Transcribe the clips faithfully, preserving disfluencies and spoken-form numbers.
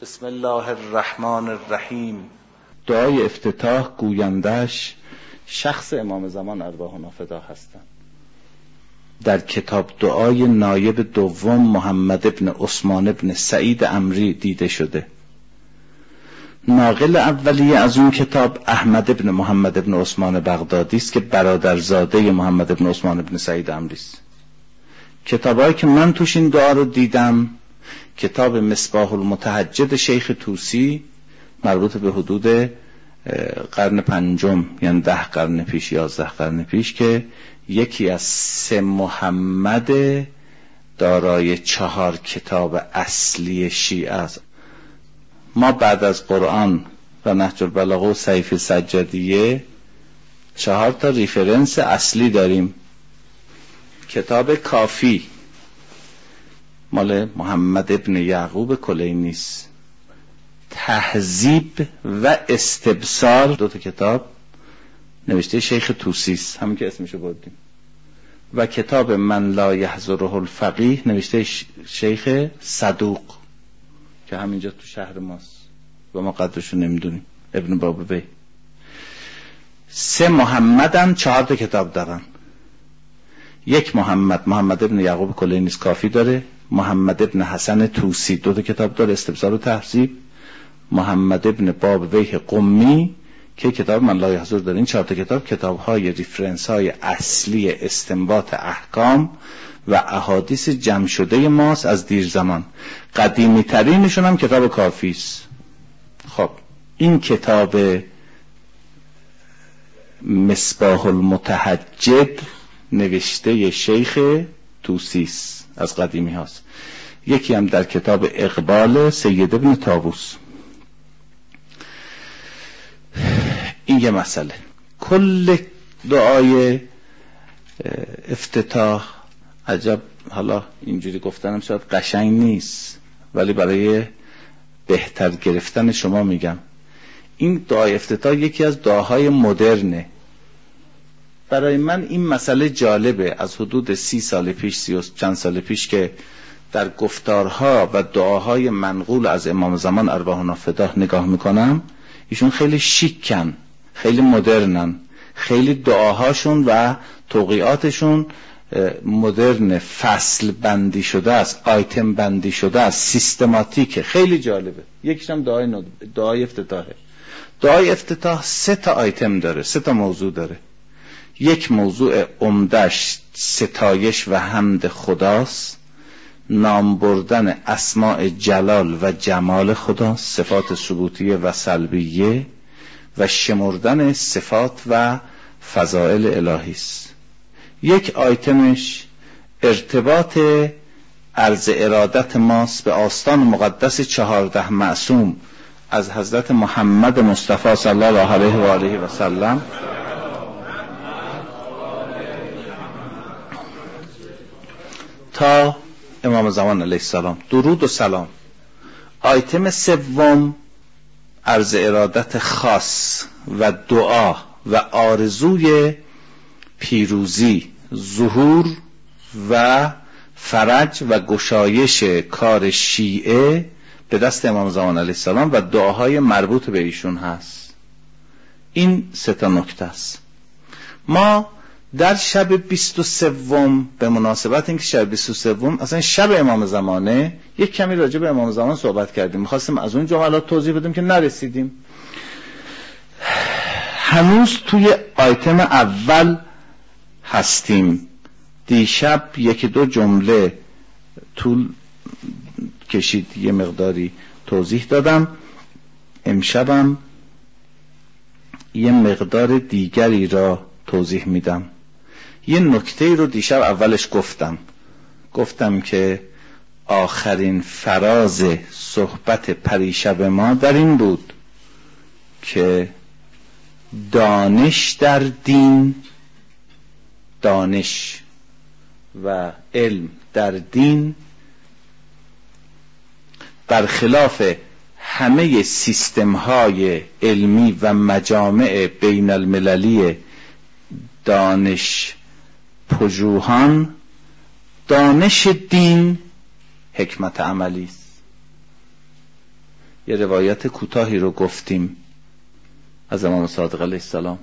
بسم الله الرحمن الرحیم. دعای افتتاح گویندش شخص امام زمان ارواحنا فدا هستند. در کتاب دعای نایب دوم محمد ابن عثمان ابن سعید عمری دیده شده. ناقل اولیه از اون کتاب احمد ابن محمد ابن عثمان بغدادی است که برادرزاده محمد ابن عثمان ابن سعید عمری است. کتابایی که من توش این دعا رو دیدم، کتاب مصباح المتهجد شیخ طوسی مربوط به حدود قرن پنجم، یعنی ده قرن پیش، یازده قرن پیش، که یکی از سه محمد دارای چهار کتاب اصلی شیعه است. ما بعد از قرآن و نهج البلاغه و سیف سجادیه چهار تا ریفرنس اصلی داریم. کتاب کافی مال محمد ابن یعقوب کلینی است. تهذیب و استبصار دو تا کتاب نوشته شیخ طوسی است، همین که اسمشو بردیم. و کتاب من لا یحضره الفقیه نوشته شیخ صدوق که همینجا تو شهر ماست و ما قدرشو نمیدونیم، ابن بابوی. سه محمدن، چهار تا کتاب دارن. یک محمد محمد ابن یعقوب کلینی کافی داره. محمد ابن حسن طوسی دو تا کتاب داره، استبصار و تهذیب. محمد ابن بابوی قمی که کتاب من لا یحضر داره. این چهار تا کتاب کتاب‌های ریفرنس های اصلی استنباط احکام و احادیث جمع شده ماست از دیر زمان. قدیمی ترینشون هم کتاب کافی است. خب این کتاب مصباح المتهجد نوشته شیخ طوسی است، از قدیمی هاست. یکی هم در کتاب اقبال سید ابن طاووس. این یه مسئله. کل دعای افتتاح عجب، حالا اینجوری گفتنم شاید قشنگ نیست، ولی برای بهتر گرفتن شما میگم. این دعای افتتاح یکی از دعاهای مدرنه. برای من این مسئله جالبه. از حدود سی سال پیش، سی و چند سال پیش، که در گفتارها و دعاهای منقول از امام زمان ارواحنا فداه نگاه میکنم، ایشون خیلی شیکن، خیلی مدرنن، خیلی دعاهاشون و توقیعاتشون مدرن، فصل بندی شده است، آیتم بندی شده است، سیستماتیکه، خیلی جالبه. یکیش هم دعای, ند... دعای افتتاحه. دعای افتتاح سه تا آیتم داره، سه تا موضوع داره. یک موضوع عمده‌اش ستایش و حمد خداست، نام بردن اسماء جلال و جمال خدا، صفات ثبوتیه و سلبیه، و شمردن صفات و فضائل الهی است. یک آیتمش ارتباط عرض ارادت ماست به آستان مقدس چهارده معصوم از حضرت محمد مصطفی صلی الله علیه و آله و سلم تا امام زمان علیه السلام، درود و سلام. آیتم سوم عرض ارادت خاص و دعا و آرزوی پیروزی، ظهور و فرج و گشایش کار شیعه به دست امام زمان علیه السلام و دعاهای مربوط به ایشون هست. این سه تا نکته است. ما در شب بیست و سوم به مناسبت اینکه شب بیست و سوم اصلا شب امام زمانه، یک کمی راجع به امام زمان صحبت کردیم. می‌خواستیم از اون جملات توضیح بدیم که نرسیدیم. هنوز توی آیتم اول هستیم. دیشب یکی دو جمله طول کشید، یه مقداری توضیح دادم. امشبم یه مقدار دیگری را توضیح میدم. یه نکته رو دیشب اولش گفتم گفتم که آخرین فراز صحبت پریشب ما در این بود که دانش در دین، دانش و علم در دین برخلاف همه سیستم های علمی و مجامع بین المللی دانش پژوهان، دانش دین حکمت عملی است. یه روایت کوتاهی رو گفتیم از امام صادق علیه السلام.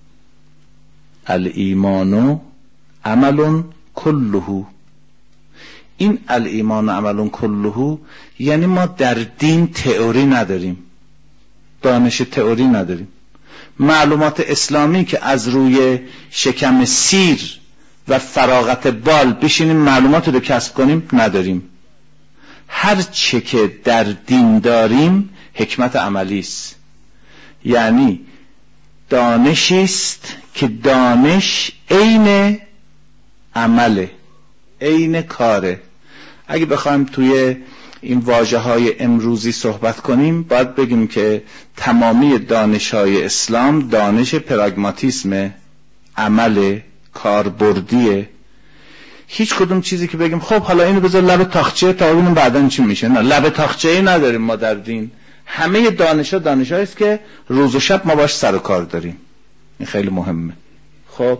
الایمان عمل کله. این الایمان عمل کله یعنی ما در دین تئوری نداریم، دانش تئوری نداریم. معلومات اسلامی که از روی شکم سیر و فراغت بال بشینیم معلومات رو کسب کنیم نداریم. هر چه که در دین داریم حکمت عملی است، یعنی دانشی است که دانش عین عمله، عین کاره. اگه بخوایم توی این واژه‌های امروزی صحبت کنیم باید بگیم که تمامی دانش‌های اسلام دانش پراگماتیسم، عمل کاربردیه. هیچ کدوم چیزی که بگیم خب حالا اینو بذار لب تاخچه تا ببینیم بعداً چی میشه، نه، لب تاخچه‌ای نداریم ما در دین. همه دانش‌ها دانش‌هایی است که روز و شب ما باش سر و کار داریم. این خیلی مهمه. خب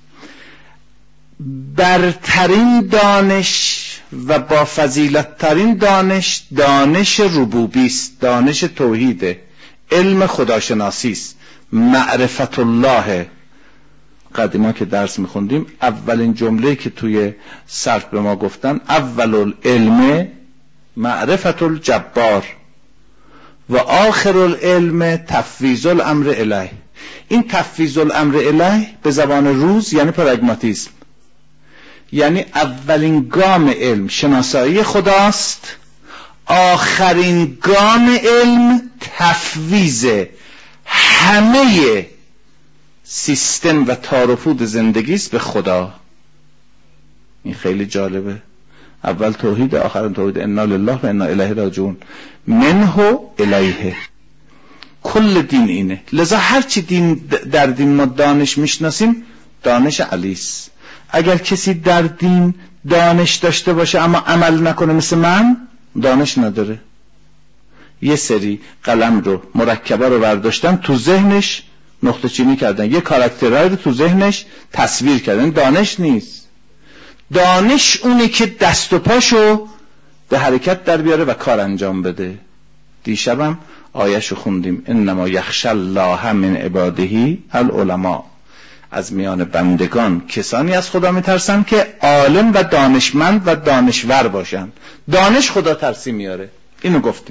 برترین دانش و با فضیلت ترین دانش دانش ربوبی است، دانش توحیده، علم خداشناسی است، معرفت الله. قدیما که درس میخوندیم اولین جمله که توی صرف به ما گفتن اول العلم معرفت الجبار و آخر العلم تفویض الامر الیه. این تفویض الامر الیه به زبان روز یعنی پراگماتیسم، یعنی اولین گام علم شناسایی خداست، آخرین گام علم تفویض همه سیستم و تارفود زندگی است به خدا. این خیلی جالبه. اول توحید، آخر توحید. انا لله و انا الیه راجعون، منه الیه. کل دین اینه. لذا هر چی دین در دین ما دانش میشناسیم دانش علی است. اگر کسی در دین دانش داشته باشه اما عمل نکنه مثل من، دانش نداره. یه سری قلم رو مرکبه رو برداشتن تو ذهنش نقطه چینی کردن، یه کاراکترهای رو تو ذهنش تصویر کردن، دانش نیست. دانش اونه که دست و پاشو به حرکت در بیاره و کار انجام بده. دیشبم آیه‌شو خوندیم انما یخشی الله من عباده العلماء. از میان بندگان کسانی از خدا میترسن که عالم و دانشمند و دانشور باشن. دانش خدا ترسی میاره. اینو گفتیم.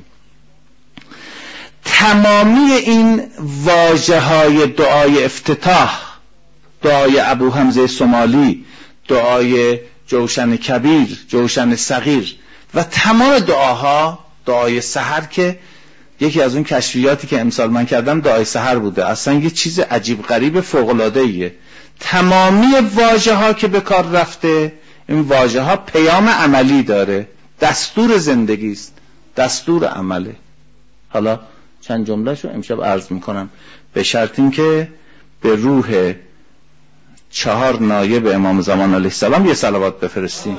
تمامی این واژه های دعای افتتاح، دعای ابو حمزه سومالی، دعای جوشن کبیر، جوشن صغیر و تمام دعاها، دعای سحر که یکی از اون کشفیاتی که امسال من کردم دعای سحر بوده، اصلا یه چیز عجیب غریب فوق‌العاده‌ایه. تمامی واژه ها که به کار رفته این واژه ها پیام عملی داره، دستور زندگی است، دستور عمله. حالا چند جملهشو امشب عرض میکنم به شرط این که به روح چهار نایب امام زمان علیه السلام یه صلوات بفرستیم.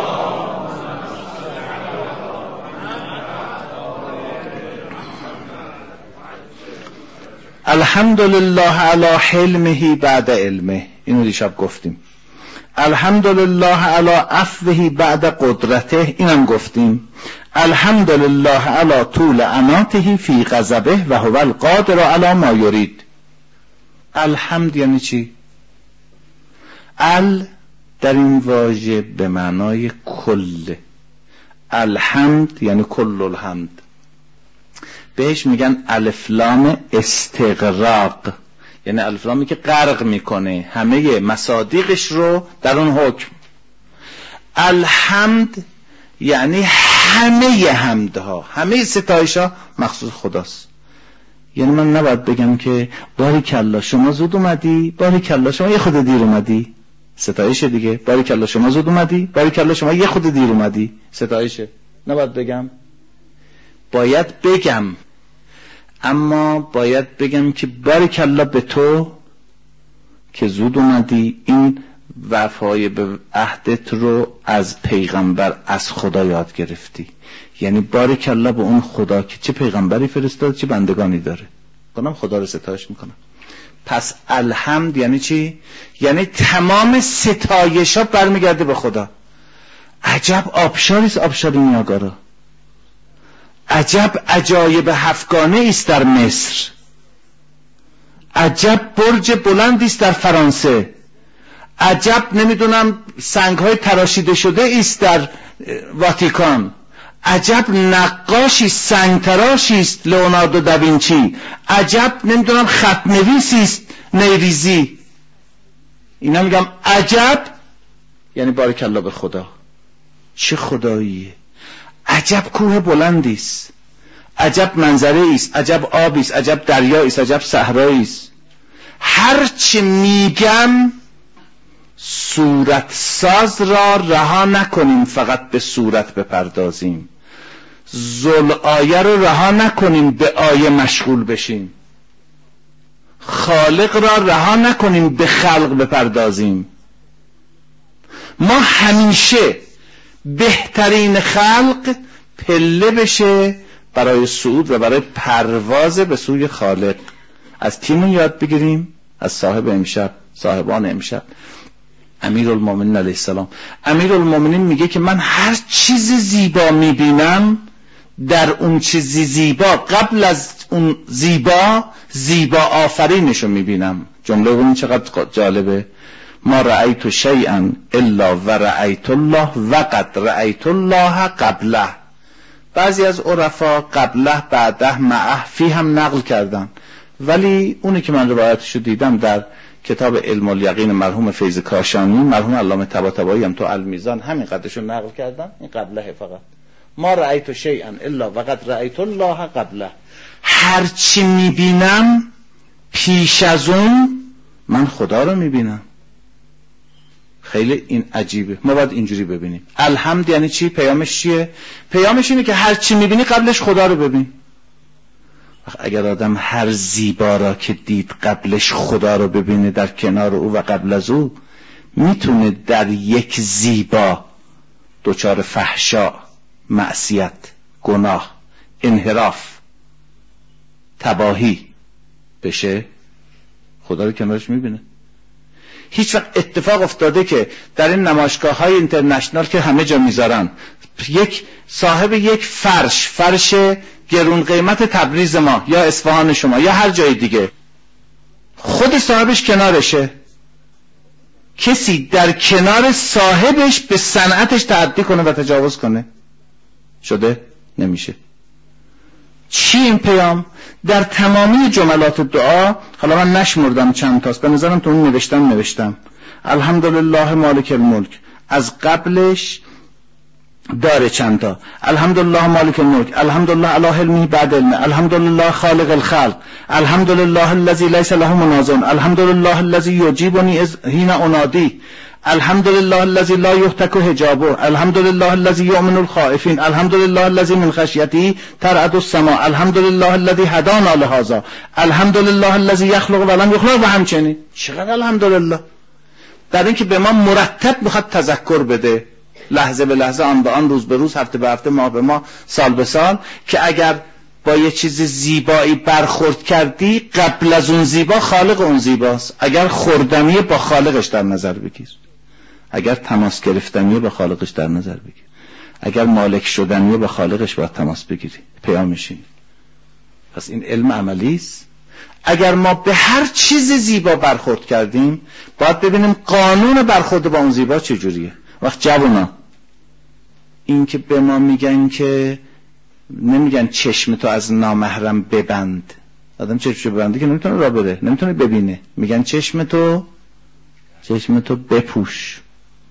الحمدلله علی حلمه بعد علمه. اینو دیشب گفتیم. الحمدلله علی عفوه بعد قدرته. اینم گفتیم. الحمدلله علی طول اناته فی غضبه و هو القادر علی ما یرید. الحمد یعنی چی؟ ال در این واژه به معنای کل. الحمد یعنی کل الحمد. بهش میگن الف لام استغراق، یعنی الف لامی که غرق میکنه همه مصادیقش رو در اون حکم. الحمد یعنی همه حمدها، همه ستایشها مخصوص خداست. یعنی من نباید بگم که باریکالله شما زود اومدی، باریکالله شما یه خود دیر اومدی، ستایشه دیگه. باریکالله شما زود اومدی، باریکالله شما یه خود دیر اومدی، ستایشه. نباید بگم، باید بگم، اما باید بگم که باریکالله به تو که زود اومدی، این وفای به عهدت رو از پیغمبر از خدا یاد گرفتی. یعنی باریکالله به اون خدا که چه پیغمبری فرستاد چه بندگانی داره. کنم خدا رو ستایش میکنم. پس الحمد یعنی چی؟ یعنی تمام ستایش ها برمیگرده به خدا. عجب آبشاریست آبشار نیاگارا. عجب عجایب هفتگانه است در مصر، عجب برج بلندی است در فرانسه، عجب نمیدونم سنگ‌های تراشیده شده است در واتیکان، عجب نقاشی سنگ تراشی است لئوناردو داوینچی، عجب نمیدونم خط نویسی است نیریزی. اینا میگم عجب یعنی بارک الله به خدا. چه خداییه؟ عجب کوه بلندی است، عجب منظره است، عجب آبی است، عجب دریایی است، عجب صحرایی است. هر چه میگم صورت ساز را رها نکنیم، فقط به صورت بپردازیم. ذل آیه رو رها نکنیم، به آیه مشغول بشیم. خالق را رها نکنیم، به خلق بپردازیم. ما همیشه بهترین خلق پله بشه برای صعود و برای پرواز به سوی خالق. از تیمون یاد بگیریم، از صاحب امشب، صاحبان امشب، امیرالمومنین علیه السلام. امیرالمومنین میگه که من هر چیز زیبا میبینم، در اون چیزی زیبا قبل از اون زیبا زیبا آفرینشو میبینم. جمله اون چقدر جالبه. ما رأیت شیئا الا و رأیت الله و قد رأیت الله قبله. بعضی از عرفا قبله بعده معه فی هم نقل کردن، ولی اونی که من روایتشو دیدم در کتاب علم الیقین مرحوم فیض کاشانی، مرحوم علامه طباطبایی هم تو المیزان همین قدرشو نقل کردن. این قبله فقط ما رأیت شیئا الا و قد رأیت الله قبله. هر چی میبینم پیش از اون من خدا رو میبینم. خیلی این عجیبه. ما باید اینجوری ببینیم. الحمد یعنی چی؟ پیامش چیه؟ پیامش اینه که هر چی میبینی قبلش خدا رو ببین. اگر آدم هر زیبا را که دید قبلش خدا رو ببینه در کنار او و قبل از او، میتونه در یک زیبا دچار فحشا، معصیت، گناه، انحراف، تباهی بشه؟ خدا رو کنارش میبینه. هیچ وقت اتفاق افتاده که در این نمایشگاه های اینترنشنال که همه جا میذارن، یک صاحب یک فرش فرش گرون قیمت تبریز ما یا اصفهان شما یا هر جای دیگه، خود صاحبش کنارشه، کسی در کنار صاحبش به صنعتش تعدی کنه و تجاوز کنه؟ شده؟ نمیشه. چی این پیام؟ در تمامی جملات دعا، حالا من نشمردم چند تاست، به نظرم تو اون نوشتم نوشتم الحمدلله مالک الملک، از قبلش داره چند تا، الحمدلله مالک الملک، الحمدلله علی حلمه بعد علمه، الحمدلله خالق الخلق، الحمدلله الذی لیس له منازع، الحمدلله الذی یجیبنی حین انادی، الحمدلله الذی لا یهتک حجابه، الحمدلله الذی یؤمن الخائفین، الحمدلله الذی من خشیته ترعد السماء، الحمدلله الذی هدانا لهذا، الحمدلله الذی یخلق ولم یخلق. و همچنین چقدر الحمدلله در این که به ما مرتب میخواد تذکر بده، لحظه به لحظه، آن به آن، روز به روز، هفته به هفته، ماه به ماه، سال به سال، که اگر با یه چیز زیبایی برخورد کردی قبل از اون زیبا خالق اون زیباست. اگر خوردنیه با خالقش در نظر بگیر، اگر تماس گرفتنیه با خالقش در نظر بگیر، اگر مالک شدنیه با خالقش باید تماس بگیری. پیامش اینه. پس این علم عملی است. اگر ما به هر چیز زیبا برخورد کردیم باید ببینیم قانون برخورد با اون زیبا چجوریه. وقت جوونا این که به ما میگن که نمیگن چشم تو از نامحرم ببند، آدم چشمشو ببنده که نمیتونه راه بره، نمیتونه ببینه، میگن چشم تو چشم تو بپوش.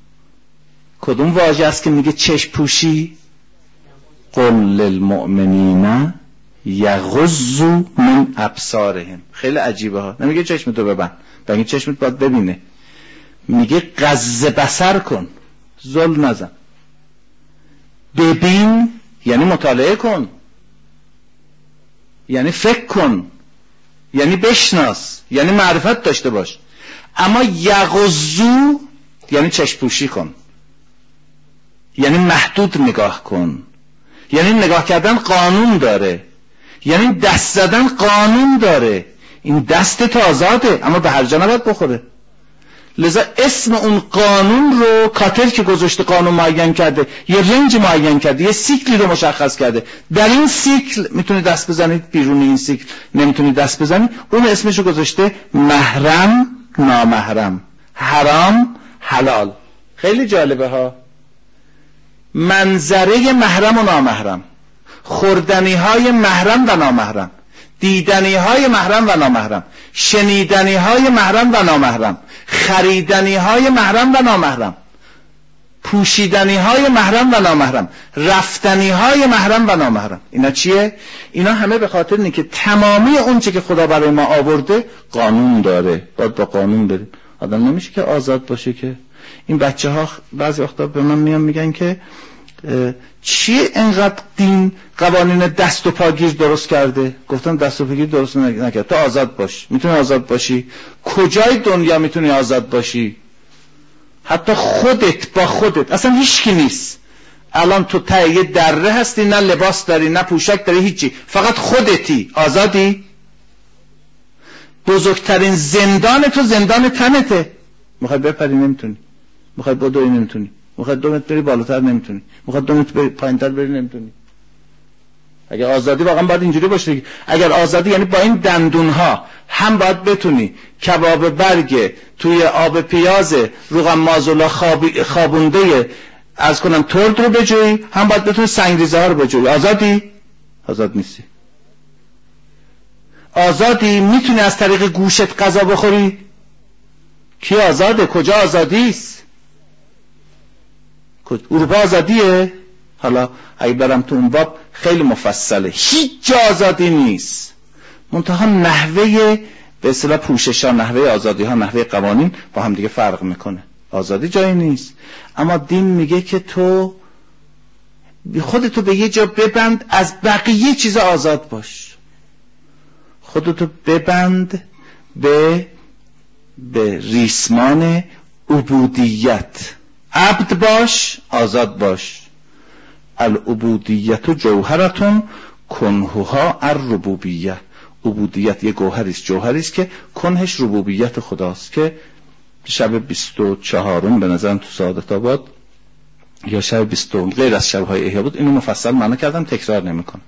کدوم واژه است که میگه چشم پوشی؟ قل للمؤمنین یغضوا من ابصارهم. خیلی عجیبه ها. نمیگه چشم تو ببند، بلکه چشمت باید ببینه. میگه غض بصر کن، ظلم نزن. ببین یعنی مطالعه کن، یعنی فکر کن، یعنی بشناس، یعنی معرفت داشته باش. اما یغضوا یعنی چشم پوشی کن، یعنی محدود نگاه کن، یعنی نگاه کردن قانون داره، یعنی دست زدن قانون داره. این دست تو آزاده اما به هر جا نباید بخوره. لذا اسم اون قانون رو کاتر که گذاشته قانون معین کرده، یه رنج معین کرده، یه سیکلی رو مشخص کرده. در این سیکل میتونید دست بزنید، بیرون این سیکل نمیتونید دست بزنید. اون اسمش رو گذاشته محرم نامحرم، حرام حلال. خیلی جالبه ها. منظره محرم و نامحرم، خوردنی های محرم و نامحرم، دیدنی های محرم و نامحرم، شنیدنی های محرم و نامحرم، خریدنی های محرم و نامحرم، پوشیدنی های محرم و نامحرم، رفتنی های محرم و نامحرم. اینا چیه؟ اینا همه به خاطر اینه که تمامی اون چه که خدا برای ما آورده قانون داره، باید با قانون بریم. آدم نمیشه که آزاد باشه. که این بچه ها بعضی وقتا به من میان میگن که چیه انقدر دین قوانین دست و پاگیر درست کرده؟ گفتم دست و پاگیر درست نکرد، تو آزاد باش. میتونی آزاد باشی؟ کجای دنیا میتونی آزاد باشی؟ حتی خودت با خودت، اصلا هیچکی نیست. الان تو ته یه دره هستی، نه لباس داری نه پوشک داری، هیچی، فقط خودتی. آزادی؟ بزرگترین زندان تو زندان تنته. میخوای بپری نمیتونی، میخوای بدوی نمیتونی، میخوای دو متر بری بالاتر نمیتونی، میخوای دو متر بری پایینتر بری نمیتونی. اگر آزادی واقعا باید اینجوری باشه. اگر آزادی یعنی با این دندونها هم باید بتونی کباب برگ توی آب پیاز روغن مازولا خوابونده از کنم ترد رو بجویی، هم باید بتونی سنگریزه ها رو بجویی. آزادی؟ آزاد نیستی. آزادی میتونی از طریق گوشت غذا بخوری؟ کی آزاده؟ کجا آزادی است؟ اروپا آزادیه؟ حالا اگه برم تو اون باب خیلی مفصله. هیچ جا آزادی نیست. منتها نحوه به اصطلاح پوشش ها، نحوه آزادی ها، نحوه قوانین با هم دیگه فرق میکنه. آزادی جایی نیست. اما دین میگه که تو خودتو به یه جا ببند، از بقیه چیزا آزاد باش. خودتو ببند به به ریسمان عبودیت. عبد باش، آزاد باش. العبودیت جوهرتون کنهها الربوبیه. عبودیت یه گوهری است، جوهری است که کنهش ربوبیت خداست. که شب بیست و چهارم به نظرم تو سعادت آباد یا شب بیستم غیر از شب‌های احیا بود، اینو مفصل معنا کردم، تکرار نمی‌کنم.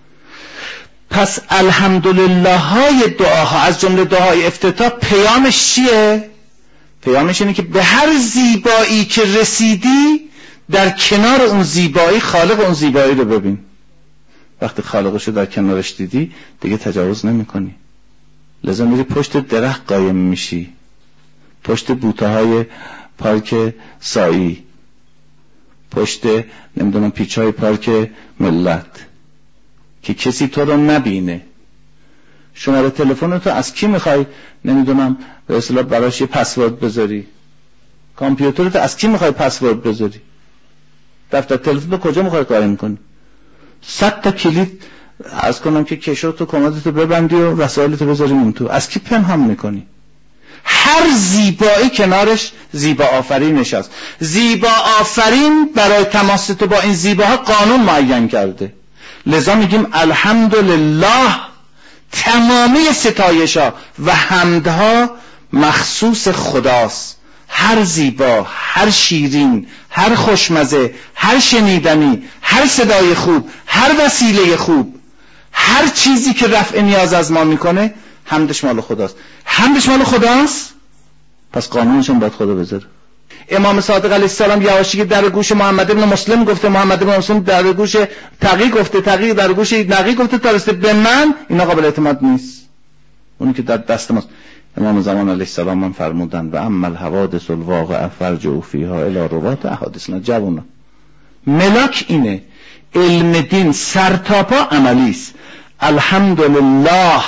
پس الحمدلله های دعاها از جمله دعای افتتاح پیامش چیه؟ پیامش اینه که به هر زیبایی که رسیدی در کنار اون زیبایی خالق اون زیبایی رو ببین. وقتی خالقشو در کنارش دیدی دیگه تجاوز نمی کنی. لذا میری پشت درخت قایم میشی، پشت بوته‌های پارک سایی، پشت نمیدونم پیچهای پارک ملت، که کسی تو رو نبینه. شماره تلفن تو از کی میخوای نمیدونم به اصطلاح براش یه پسورد بذاری؟ کامپیوترت از کی میخوای پسورد بذاری؟ دفتر تلفن تو کجا میخوای قایم کنی؟ صد تا کلید از کنم که کشو تو کمدتو ببندی و وسایلتو بذاری اون تو، از کی پنهان میکنی؟ هر زیبایی کنارش زیبا آفرین نشست. زیبا آفرین برای تماس تو با این زیباها قانون معین کرده. لذا میگیم الحمدلله، تمامی ستایش‌ها و حمدها مخصوص خداست. هر زیبا، هر شیرین، هر خوشمزه، هر شنیدنی، هر صدای خوب، هر وسیله خوب، هر چیزی که رفع نیاز از ما میکنه حمدش مال خداست. حمدش مال خداست، پس قانونش هم باید خدا بذاره. امام صادق علیه السلام یواشکی در گوش محمد ابن مسلم گفته، محمد ابن مسلم در گوش تقی گفته، تقی در گوش نقی گفته، تا رسیده به من. اینا قابل اعتماد نیست. اونی که در دست ماست. امام زمان علیه السلام هم فرمودن و اما الحوادث الواقعه فرجعوا فیها الی روات احادیثنا جوونا. ملاک اینه. علم دین سرتاپا عملی است. الحمدلله،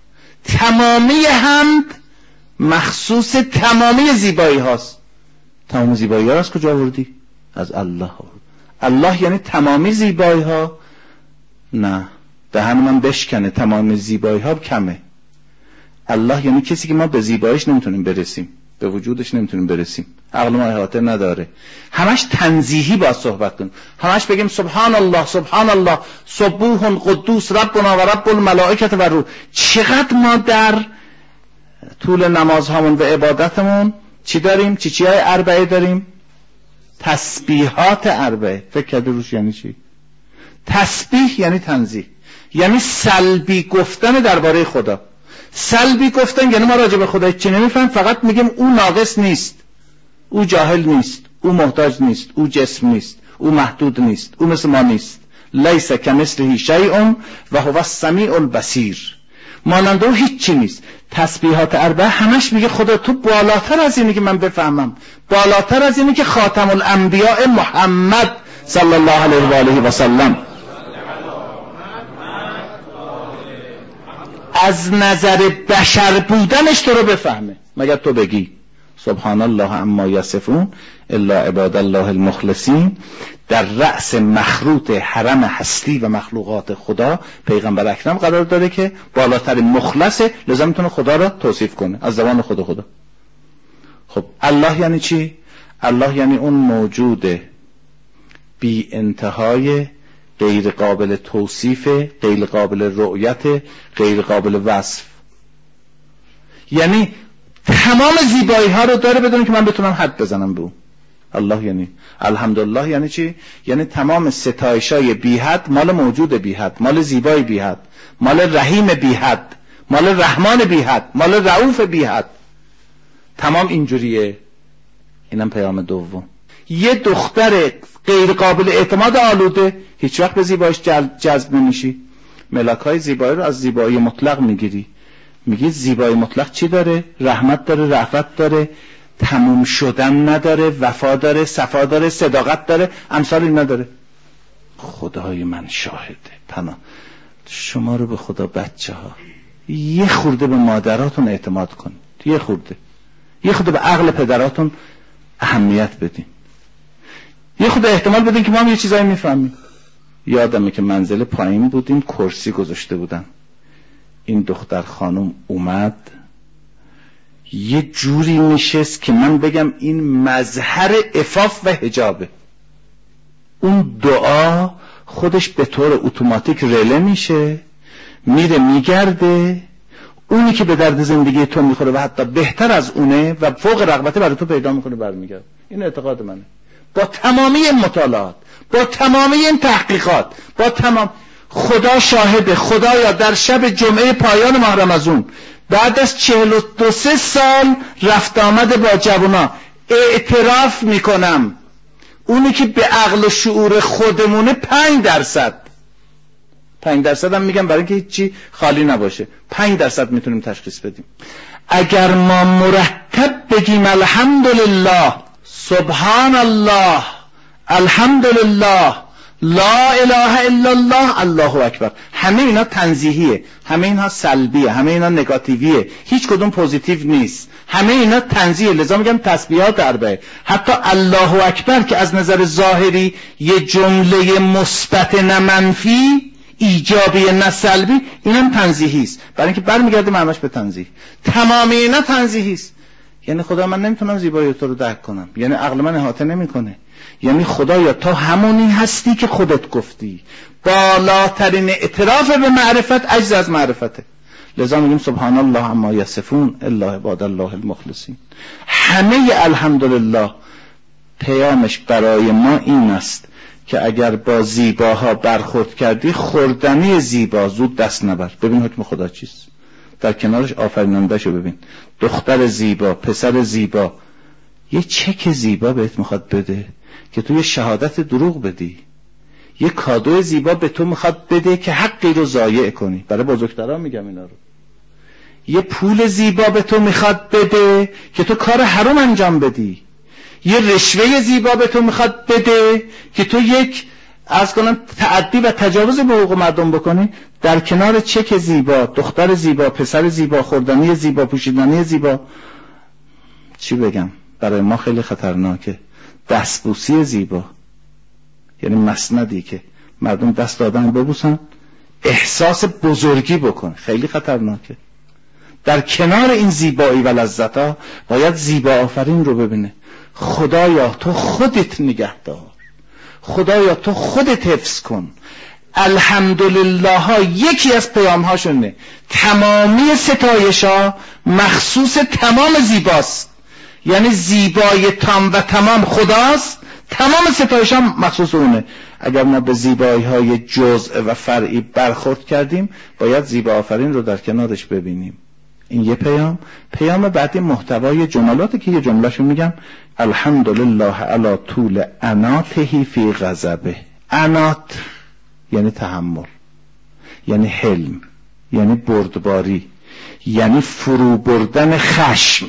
تمامی حمد مخصوص تمامی زیبایی هاست. تمام زیبایی ها از کجا آوردی؟ از الله آورد. الله یعنی تمامی زیبایی ها؟ نه، دهن من بشکنه، تمام زیبایی ها کمه. الله یعنی کسی که ما به زیباییش نمیتونیم برسیم، به وجودش نمیتونیم برسیم، عقل ما احاطه نداره. همش تنزیهی با صحبت کنیم، همش بگیم سبحان الله سبحان الله سبوح قدوس ربنا و رب الملائکه و روح. چقدر ما در طول نمازهامون و عبادتمون چی داریم؟ چی چی های اربعه داریم؟ تسبیحات اربعه. فکر کرده روش یعنی چی؟ تسبیح یعنی تنزیه، یعنی سلبی گفتن درباره خدا. سلبی گفتن یعنی ما راجع به خدا چی نمیفهم، فقط میگیم او ناقص نیست، او جاهل نیست، او محتاج نیست، او جسم نیست، او محدود نیست، او مثل ما نیست. لیس کمثله شیء و هو السمیع البصیر. مانند او هیچی نیست. تسبیحات اربعه همش میگه خدا تو بالاتر از اینی که من بفهمم، بالاتر از اینی که خاتم الانبیاء محمد صلی الله علیه و آله و سلم از نظر بشر بودنش تو رو بفهمه. مگر تو بگی سبحان الله عما یصفون الا عباد الله المخلصین، در رأس مخروط حرم هستی و مخلوقات خدا پیغمبر اکرم قرار داره که بالاترین مخلصه، لذا میتونه خدا را توصیف کنه از زبان خود خدا. خب الله یعنی چی؟ الله یعنی اون موجود بی انتهای، غیر قابل توصیف، غیر قابل رؤیت، غیر قابل وصف. یعنی تمام زیبایی ها رو داره بدون که من بتونم حد بزنم به اون. الله یعنی الحمدلله یعنی چی؟ یعنی تمام ستایشای بی حد مال موجود بی حد، مال زیبای بی حد، مال رحیم بی حد، مال رحمان بی حد، مال رؤوف بی حد. تمام اینجوریه. اینم پیام دوم. یه دختر غیر قابل اعتماد آلوده هیچ وقت به زیبایش جذب نمیشی. ملاک‌های زیبایی رو از زیبایی مطلق میگیری، میگی زیبایی مطلق چی داره؟ رحمت داره، رأفت داره، تموم شدن نداره، وفا داره، صفا داره، صداقت داره، امثال این نداره. خدای من شاهده. پناه شما رو به خدا بچه ها یه خورده به مادراتون اعتماد کنید، یه خورده یه خورده به عقل پدراتون اهمیت بدین، یه خورده احتمال بدین که ما هم یه چیزایی میفهمیم. یادمه که منزل پایین بودیم، کرسی گذاشته بودن، این دختر خانم اومد یه جوری نشست که من بگم این مظهر عفاف و حجابه. اون دعا خودش به طور اتوماتیک رله میشه، میره میگرده، اونی که به درد زندگی تو میخوره و حتی بهتر از اونه و فوق رغبته برای تو پیدا میکنه برمیگرد. این اعتقاد منه. با تمامی این مطالعات، با تمامی این تحقیقات، با تمام خدا شاهده. خدایا در شب جمعه پایان ماه رمضان بعد از چهل و دو سه سال رفت آمد با جوانا اعتراف میکنم اونی که به عقل و شعور خودمونه پنج درصد پنج درصد هم میگم برای اینکه هیچی خالی نباشه، پنج درصد میتونیم تشخیص بدیم. اگر ما مرتب بگیم الحمدلله، سبحان الله، الحمدلله، لا اله الا الله، الله اکبر، همه اینا تنزیهیه، همه اینا سلبیه، همه اینا نگاتیویه، هیچ کدوم پوزیتیو نیست، همه اینا تنزیه. لذا میگم تسبیحات اربعه. حتی الله اکبر که از نظر ظاهری یه جمله مثبت نه منفی، ایجابی نه سلبی، اینم تنزیهی است، برای اینکه برمیگرده معناش به تنزیه. تمام اینا تنزیهی است. یعنی خدا من نمیتونم زیبایی تو رو درک کنم، یعنی عقل من احاطه نمیکنه. یعنی خدایا تو همونی هستی که خودت گفتی. بالاترین اعتراف به معرفت عجز از معرفته. لذا میگیم سبحان الله عما یصفون الا عباد الله المخلصین. همه الحمدلله پیامش برای ما این است که اگر با زیباها برخورد کردی، خوردنی زیبا زود دست نبر. ببین حکم خدا چیست، در کنارش آفریننده‌شو ببین. دختر زیبا، پسر زیبا، یه چک زیبا بهت میخواد بده که تو یه شهادت دروغ بدی. یه کادو زیبا به تو میخواد بده که حقی رو ضایع کنی. برای بزرگتران میگم اینا رو. یه پول زیبا به تو میخواد بده که تو کار حرام انجام بدی. یه رشوه زیبا به تو میخواد بده که تو یک از کنم تعدی و تجاوز به حقوق مردم بکنی. در کنار چک زیبا، دختر زیبا، پسر زیبا، خوردنی زیبا، پوشیدنی زیبا، چی بگم، برای ما خیلی خطرناکه. دستبوسی زیبا، یعنی مسندی که مردم دست دادن ببوسن، احساس بزرگی بکن، خیلی خطرناکه. در کنار این زیبایی و لذتا باید زیبا آفرین رو ببینه. خدایا تو خودت نگه دار، خدایا تو خودت حفظ کن. الحمدلله ها یکی از پیام هاشونه. تمامی ستایش ها مخصوص تمام زیباست. یعنی زیبای تام و تمام خداست، تمام ستایش هم مخصوص اونه. اگر ما به زیبایی های جزء و فرعی برخورد کردیم باید زیبا آفرین رو در کنارش ببینیم. این یه پیام. پیام بعدی محتوای جملاتی که یه جملهشو میگم: الحمدلله علی طول عناته فی غضبه. عنات یعنی تحمل، یعنی حلم، یعنی بردباری، یعنی فرو بردن خشم،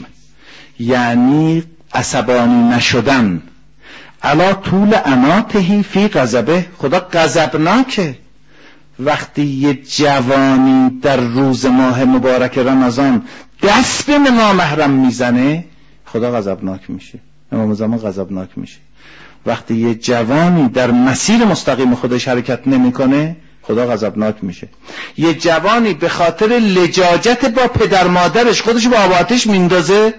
یعنی عصبانی نشدن. علی طول عناته فی غضبه. خدا غضبناکه. وقتی یه جوانی در روز ماه مبارک رمضان دست به نامحرم میزنه خدا غضبناک میشه، امام زمان غضبناک میشه. وقتی یه جوانی در مسیر مستقیم خودش حرکت نمیکنه خدا غضبناک میشه. یه جوانی به خاطر لجاجت با پدر مادرش خودش با آب آتش میندازه،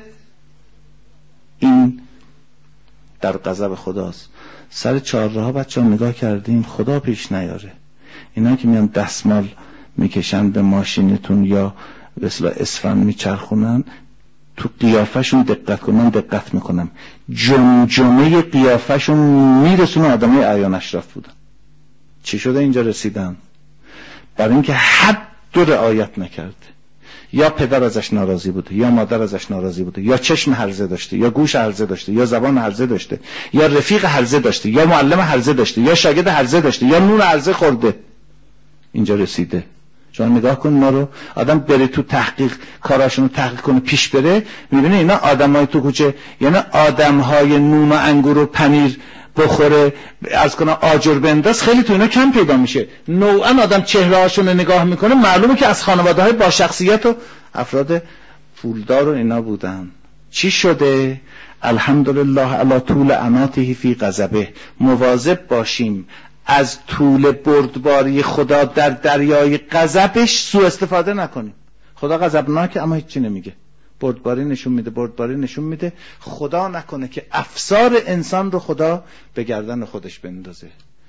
این در غضب خداست. سر چهارراه بچه‌ها نگاه کردیم خدا پیش نیاره. اینا که میان دستمال میکشن به ماشینتون یا به اصطلاح اسفند میچرخونن، تو قیافشون دقت کنن، دقت میکنم جمجمه قیافشون میرسونه آدمای اعیان اشرف بودن. چی شده اینجا رسیدن؟ برای اینکه حد دو رعایت نکرده. یا پدر ازش ناراضی بوده، یا مادر ازش ناراضی بوده، یا چشم هرزه داشته، یا گوش هرزه داشته، یا زبان هرزه داشته، یا رفیق هرزه داشته، یا معلم هرزه داشته، یا شاگرد هرزه داشته، یا نون هرزه خورده. اینجا رسیده. شما نگاه کن ما رو، آدم بره تو تحقیق کاراشونو تحقیق کنه پیش بره، میبینه اینا آدمای تو کوچه، یعنی آدمهای نون و انگور و پنیر بخوره از کنه آجر بنداز، خیلی تو اینا کم پیدا میشه. نوعا آدم چهره هاشون نگاه میکنه معلومه که از خانواده های با شخصیت و افراد پولدار و اینا بودن. چی شده؟ الحمدلله علی طول عناته فی غضبه. مواظب باشیم از طول بردباری خدا در دریای غضبش سوء استفاده نکنیم. خدا غضبناکه اما هیچی نمیگه، بردباری نشون میده، بردباری نشون میده. خدا نکنه که افسار انسان رو خدا به گردن خودش بندازه.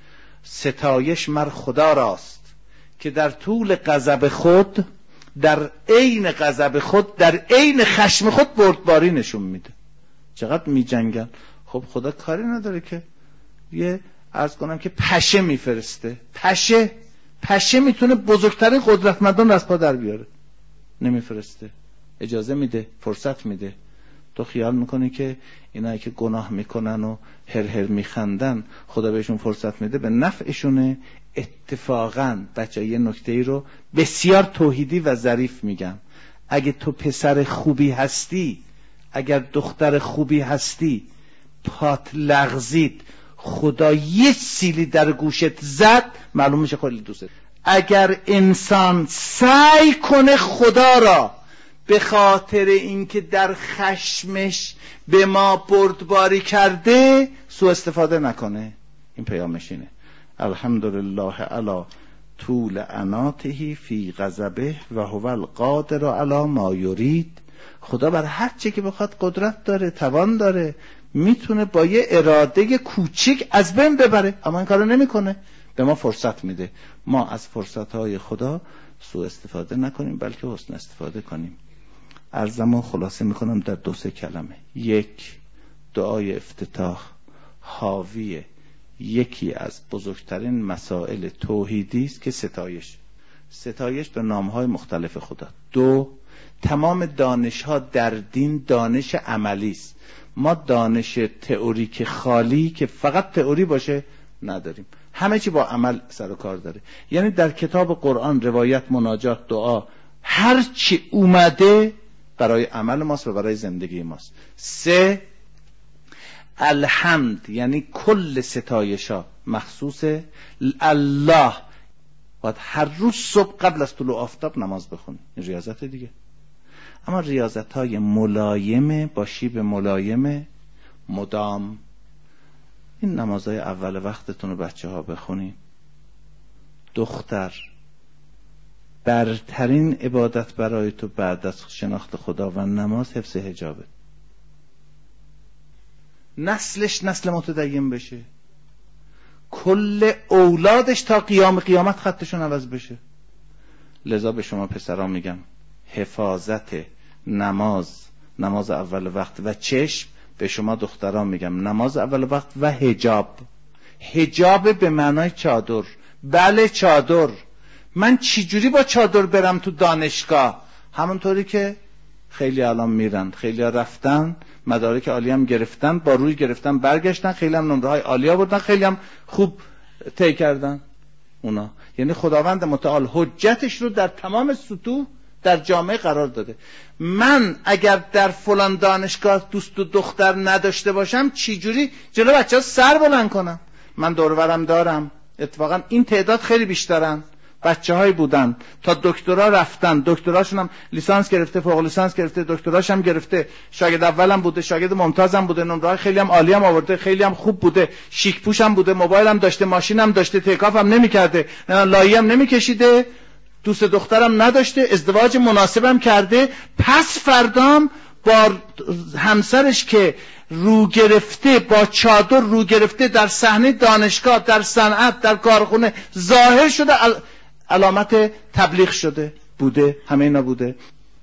ستایش مر خدا راست که در طول غضب خود، در عین غضب خود، در عین خشم خود بردباری نشون میده. چقدر میجنگن. خب خدا کاری نداره که یه عرض کنم که پشه میفرسته. پشه پشه میتونه بزرگترین قدرتمندان رو از پا در بیاره، نمیفرسته. اجازه میده، فرصت میده. تو خیال میکنی که اینایی که گناه میکنن و هر هر میخندن خدا بهشون فرصت میده به نفعشونه؟ اتفاقا بچه یه نکته ای رو بسیار توحیدی و ظریف میگم. اگه تو پسر خوبی هستی، اگر دختر خوبی هستی، پات لغزید، خدا یه سیلی در گوشت زد، معلوم میشه خیلی دوست. اگر انسان سعی کنه خدا را به خاطر اینکه در خشمش به ما بردباری کرده سوء استفاده نکنه، این پیامش اینه: الحمدلله علی طول عناته فی غضبه و هو القادر علی ما یرید. خدا بر هر چی که بخواد قدرت داره، توان داره، میتونه با یه اراده کوچیک از بین ببره، اما این کارو نمیکنه، به ما فرصت میده. ما از فرصتهای خدا سوء استفاده نکنیم بلکه حسن استفاده کنیم. عرضمو خلاصه میکنم در دو سه کلمه. یک، دعای افتتاح حاوی یکی از بزرگترین مسائل توحیدی است که ستایش ستایش به نامهای مختلف خدا. دو، تمام دانش‌ها در دین دانش عملی است. ما دانش تئوریک خالی که فقط تئوری باشه نداریم، همه چی با عمل سر و کار داره. یعنی در کتاب قرآن، روایت، مناجات، دعا، هر چی اومده برای عمل ماست و برای زندگی ماست. سه، الحمد یعنی کل ستایشا مخصوص الله. باید هر روز صبح قبل از طلوع آفتاب نماز بخونی، این ریاضت دیگه. اما ریاضت های ملایمه، با شیب ملایمه، مدام. این نمازهای اول وقتتون رو بچه ها بخونین. دختر، برترین عبادت برای تو بعد از شناخت خدا و نماز حفظ حجابه. نسلش نسل متدین بشه، کل اولادش تا قیام قیامت خطشون عوض بشه. لذا به شما پسران میگم حفاظت نماز نماز اول وقت و چشم، به شما دختران میگم نماز اول وقت و حجاب. حجاب به معنای چادر. بله چادر. من چجوری با چادر برم تو دانشگاه؟ همونطوری که خیلی الان میرن، خیلی ها رفتن مدارک عالی هم گرفتن، با روی گرفتن برگشتن، خیلی هم نمره های عالی آوردن، خیلی هم خوب طی کردن اونا. یعنی خداوند متعال حجتش رو در تمام سطوح در جامعه قرار داده. من اگر در فلان دانشگاه دوست و دختر نداشته باشم چجوری جلو بچه ها سر بلند کنم؟ من دورورم دارم اتفاقا این تعداد خیلی بیشترن، بچه هایی بودن تا دکترا رفتن، دکتراشون هم لیسانس گرفته، فوق لیسانس گرفته، دکتراش هم گرفته، شاگرد اولم بوده، شاگرد ممتازم بوده، نمره خیلی هم عالی هم آورده، خیلی هم خوب بوده، شیک پوش هم بوده، موبایل هم داشته، ماشین هم داشته، تکاف هم نمی‌کرده، لایی هم نمی‌کشیده، دوست دخترم نداشته، ازدواج مناسبم کرده. پس فردام با همسرش که رو گرفته، با چادر رو گرفته در صحنه دانشگاه، در صنعت، در کارخونه ظاهر شده، علامت تبلیغ شده بوده، همه اینا بوده.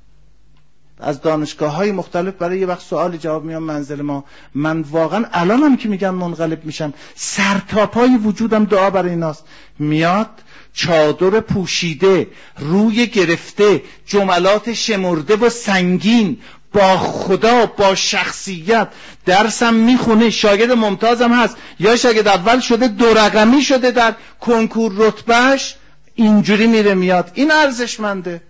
از دانشگاه های مختلف برای یه وقت سوالی جواب میام منزل ما. من واقعا الانم که میگم منقلب میشم، سرتاپای وجودم دعا برای ایناست. میاد چادر پوشیده، روی گرفته، جملات شمرده و سنگین، با خدا، با شخصیت، درسم میخونه، شاگرد ممتازم هست، یا شاگرد اول شده، دو رقمی شده در کنکور رتبهش، اینجوری میره میاد. این ارزشمنده.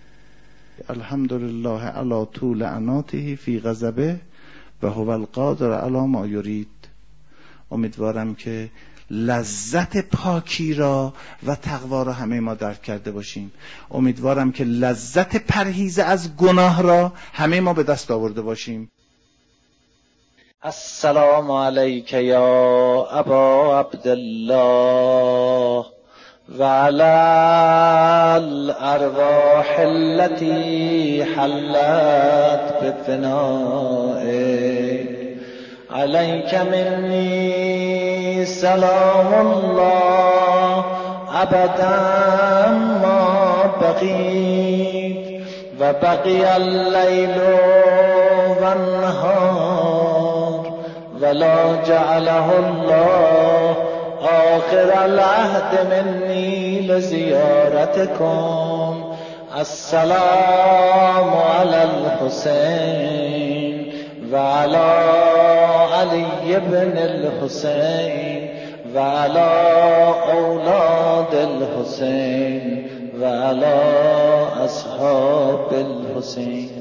الحمدلله علی طول اناته فی غضبه و هو القادر علی ما یرید. امیدوارم که لذت پاکی را و تقوا را همه ما درک کرده باشیم. امیدوارم که لذت پرهیز از گناه را همه ما به دست آورده باشیم. السلام علیک یا ابا عبدالله و علی الارواح التي حلت بفنائک علیک منی سلام الله ابدا ما بقیت و بقی اللیل و النهار ولا جعله الله آخر العهد منی لزیارتکم. السلام علی الحسین و علی علی بن الحسین و علی اولاد الحسین و علی اصحاب الحسین.